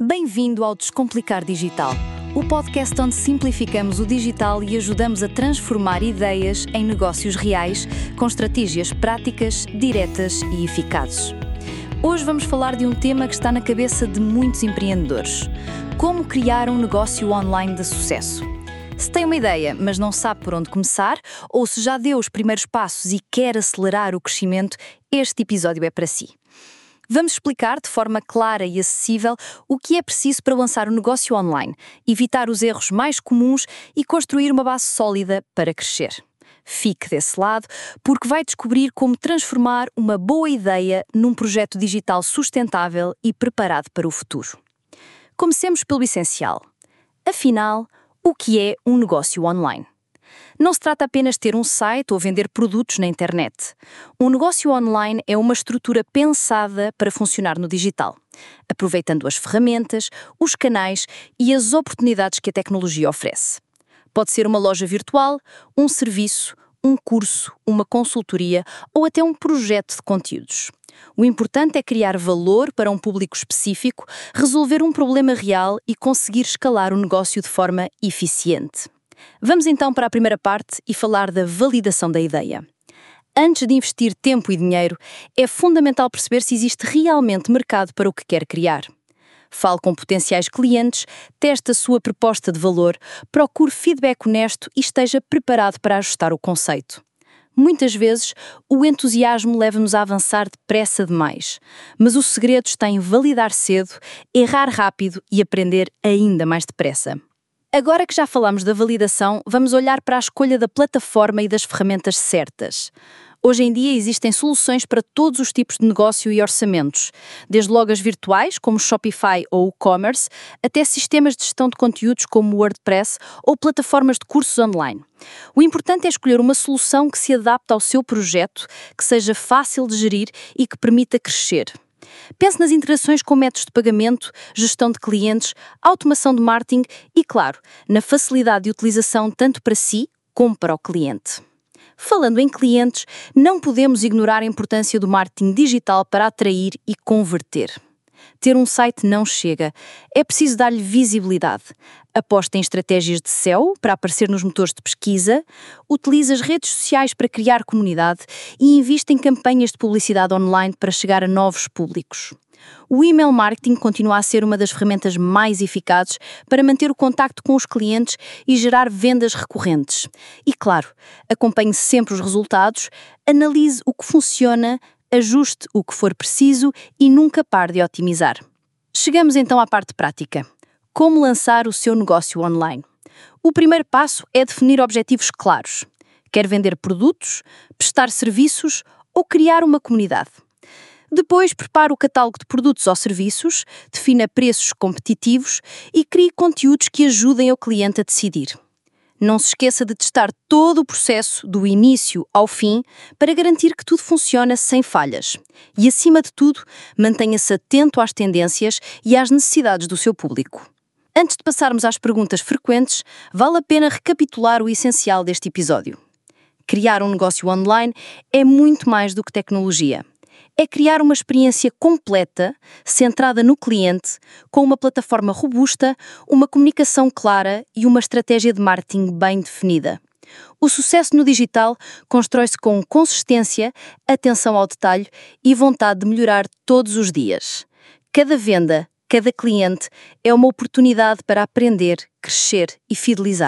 Bem-vindo ao Descomplicar Digital, o podcast onde simplificamos o digital e ajudamos a transformar ideias em negócios reais com estratégias práticas, diretas e eficazes. Hoje vamos falar de um tema que está na cabeça de muitos empreendedores: como criar um negócio online de sucesso. Se tem uma ideia, mas não sabe por onde começar, ou se já deu os primeiros passos e quer acelerar o crescimento, este episódio é para si. Vamos explicar de forma clara e acessível o que é preciso para lançar um negócio online, evitar os erros mais comuns e construir uma base sólida para crescer. Fique desse lado, porque vai descobrir como transformar uma boa ideia num projeto digital sustentável e preparado para o futuro. Comecemos pelo essencial. Afinal, o que é um negócio online? Não se trata apenas de ter um site ou vender produtos na internet. Um negócio online é uma estrutura pensada para funcionar no digital, aproveitando as ferramentas, os canais e as oportunidades que a tecnologia oferece. Pode ser uma loja virtual, um serviço, um curso, uma consultoria ou até um projeto de conteúdos. O importante é criar valor para um público específico, resolver um problema real e conseguir escalar o negócio de forma eficiente. Vamos então para a primeira parte e falar da validação da ideia. Antes de investir tempo e dinheiro, é fundamental perceber se existe realmente mercado para o que quer criar. Fale com potenciais clientes, teste a sua proposta de valor, procure feedback honesto e esteja preparado para ajustar o conceito. Muitas vezes, o entusiasmo leva-nos a avançar depressa demais, mas o segredo está em validar cedo, errar rápido e aprender ainda mais depressa. Agora que já falamos da validação, vamos olhar para a escolha da plataforma e das ferramentas certas. Hoje em dia existem soluções para todos os tipos de negócio e orçamentos, desde lojas virtuais, como Shopify ou e-commerce, até sistemas de gestão de conteúdos como WordPress ou plataformas de cursos online. O importante é escolher uma solução que se adapte ao seu projeto, que seja fácil de gerir e que permita crescer. Pense nas interações com métodos de pagamento, gestão de clientes, automação de marketing e, claro, na facilidade de utilização tanto para si como para o cliente. Falando em clientes, não podemos ignorar a importância do marketing digital para atrair e converter. Ter um site não chega, é preciso dar-lhe visibilidade. Aposte em estratégias de SEO para aparecer nos motores de pesquisa, utilize as redes sociais para criar comunidade e invista em campanhas de publicidade online para chegar a novos públicos. O email marketing continua a ser uma das ferramentas mais eficazes para manter o contacto com os clientes e gerar vendas recorrentes. E claro, acompanhe sempre os resultados, analise o que funciona, ajuste o que for preciso e nunca pare de otimizar. Chegamos então à parte prática. Como lançar o seu negócio online? O primeiro passo é definir objetivos claros. Quer vender produtos, prestar serviços ou criar uma comunidade? Depois, prepare o catálogo de produtos ou serviços, defina preços competitivos e crie conteúdos que ajudem o cliente a decidir. Não se esqueça de testar todo o processo, do início ao fim, para garantir que tudo funciona sem falhas. E, acima de tudo, mantenha-se atento às tendências e às necessidades do seu público. Antes de passarmos às perguntas frequentes, vale a pena recapitular o essencial deste episódio. Criar um negócio online é muito mais do que tecnologia. É criar uma experiência completa, centrada no cliente, com uma plataforma robusta, uma comunicação clara e uma estratégia de marketing bem definida. O sucesso no digital constrói-se com consistência, atenção ao detalhe e vontade de melhorar todos os dias. Cada venda, cada cliente é uma oportunidade para aprender, crescer e fidelizar.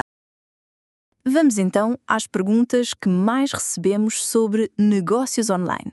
Vamos então às perguntas que mais recebemos sobre negócios online.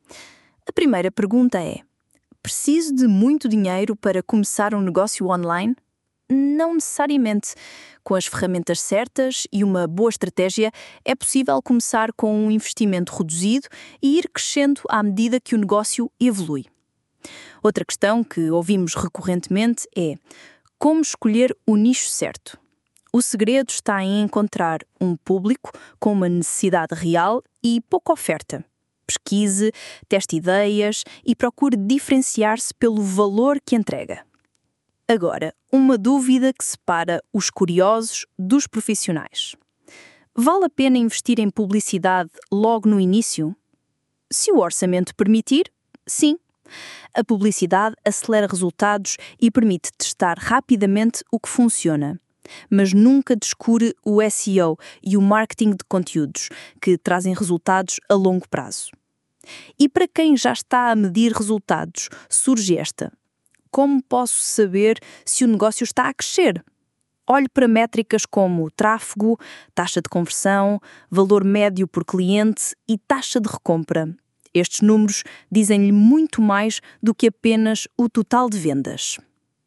A primeira pergunta é: preciso de muito dinheiro para começar um negócio online? Não necessariamente. Com as ferramentas certas e uma boa estratégia, é possível começar com um investimento reduzido e ir crescendo à medida que o negócio evolui. Outra questão que ouvimos recorrentemente é: como escolher o nicho certo? O segredo está em encontrar um público com uma necessidade real e pouca oferta. Pesquise, teste ideias e procure diferenciar-se pelo valor que entrega. Agora, uma dúvida que separa os curiosos dos profissionais. Vale a pena investir em publicidade logo no início? Se o orçamento permitir, sim. A publicidade acelera resultados e permite testar rapidamente o que funciona. Mas nunca descure o SEO e o marketing de conteúdos, que trazem resultados a longo prazo. E para quem já está a medir resultados, surge esta: como posso saber se o negócio está a crescer? Olhe para métricas como tráfego, taxa de conversão, valor médio por cliente e taxa de recompra. Estes números dizem-lhe muito mais do que apenas o total de vendas.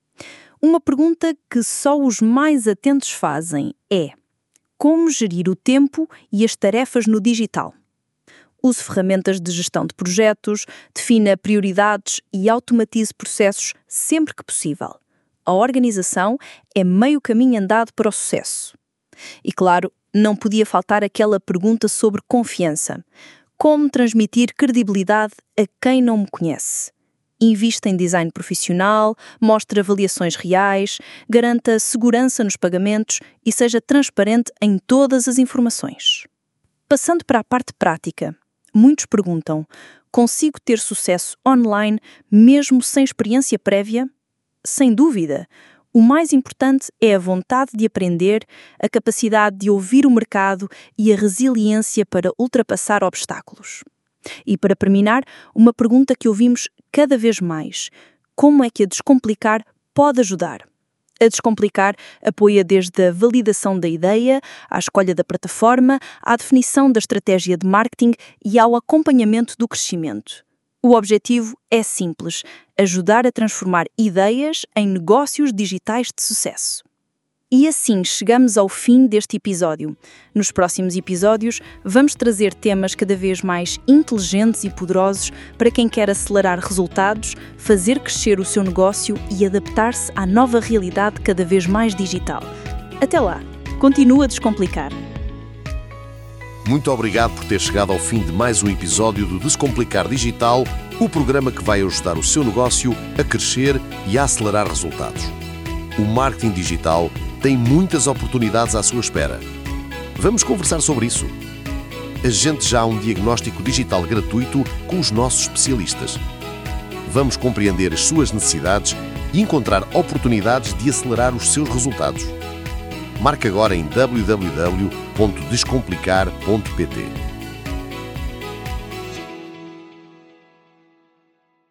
Uma pergunta que só os mais atentos fazem é: como gerir o tempo e as tarefas no digital? Use ferramentas de gestão de projetos, defina prioridades e automatize processos sempre que possível. A organização é meio caminho andado para o sucesso. E claro, não podia faltar aquela pergunta sobre confiança. Como transmitir credibilidade a quem não me conhece? Invista em design profissional, mostre avaliações reais, garanta segurança nos pagamentos e seja transparente em todas as informações. Passando para a parte prática, muitos perguntam: consigo ter sucesso online mesmo sem experiência prévia? Sem dúvida! O mais importante é a vontade de aprender, a capacidade de ouvir o mercado e a resiliência para ultrapassar obstáculos. E para terminar, uma pergunta que ouvimos cada vez mais: como é que a Descomplicar pode ajudar? A Descomplicar apoia desde a validação da ideia, à escolha da plataforma, à definição da estratégia de marketing e ao acompanhamento do crescimento. O objetivo é simples: ajudar a transformar ideias em negócios digitais de sucesso. E assim chegamos ao fim deste episódio. Nos próximos episódios, vamos trazer temas cada vez mais inteligentes e poderosos para quem quer acelerar resultados, fazer crescer o seu negócio e adaptar-se à nova realidade cada vez mais digital. Até lá, continua a Descomplicar. Muito obrigado por ter chegado ao fim de mais um episódio do Descomplicar Digital, o programa que vai ajudar o seu negócio a crescer e a acelerar resultados. O marketing digital tem muitas oportunidades à sua espera. Vamos conversar sobre isso. Agende já um diagnóstico digital gratuito com os nossos especialistas. Vamos compreender as suas necessidades e encontrar oportunidades de acelerar os seus resultados. Marque agora em www.descomplicar.pt.